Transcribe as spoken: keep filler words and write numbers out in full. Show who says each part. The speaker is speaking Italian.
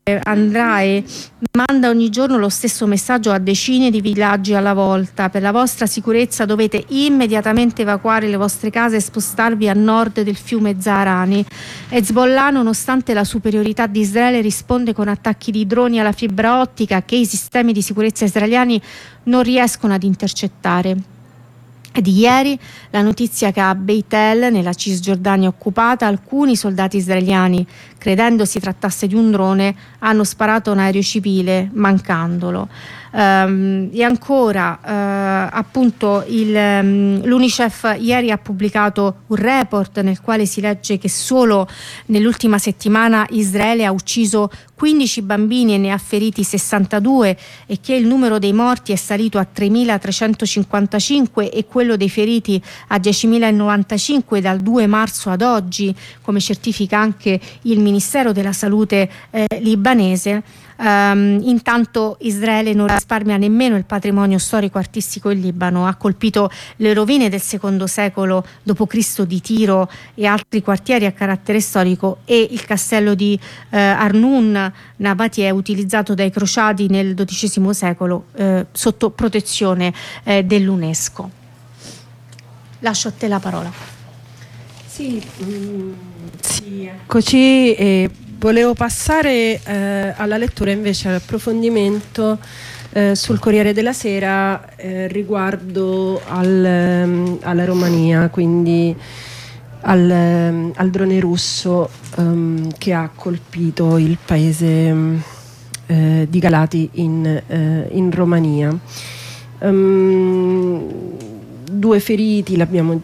Speaker 1: andrà e manda ogni giorno lo stesso messaggio a decine di villaggi alla volta: per la vostra sicurezza dovete immediatamente evacuare le vostre case e spostarvi a nord del fiume Zaharani. Hezbollah, nonostante la superiorità di Israele, risponde con attacchi di droni alla fibra ottica che i sistemi di sicurezza israeliani non riescono ad intercettare. Di ieri la notizia che a Beit El, nella Cisgiordania occupata, alcuni soldati israeliani, credendo si trattasse di un drone, hanno sparato a un aereo civile mancandolo. Um, e ancora uh, appunto il, um, l'Unicef ieri ha pubblicato un report nel quale si legge che solo nell'ultima settimana Israele ha ucciso quindici bambini e ne ha feriti sessantadue, e che il numero dei morti è salito a tremilatrecentocinquantacinque e quello dei feriti a diecimilanovantacinque dal due marzo ad oggi, come certifica anche il Ministero della Salute eh, libanese. Um, intanto Israele non risparmia nemmeno il patrimonio storico-artistico in Libano. Ha colpito le rovine del secondo secolo dopo Cristo di Tiro e altri quartieri a carattere storico, e il castello di eh, Arnun Nabatie, utilizzato dai crociati nel dodicesimo secolo eh, sotto protezione eh, dell'UNESCO. Lascio a te la parola.
Speaker 2: Sì, mm, sì eccoci. E volevo passare eh, alla lettura invece, all'approfondimento eh, sul Corriere della Sera eh, riguardo al, um, alla Romania, quindi al, um, al drone russo um, che ha colpito il paese um, eh, di Galati in, eh, in Romania. Um, due feriti, l'abbiamo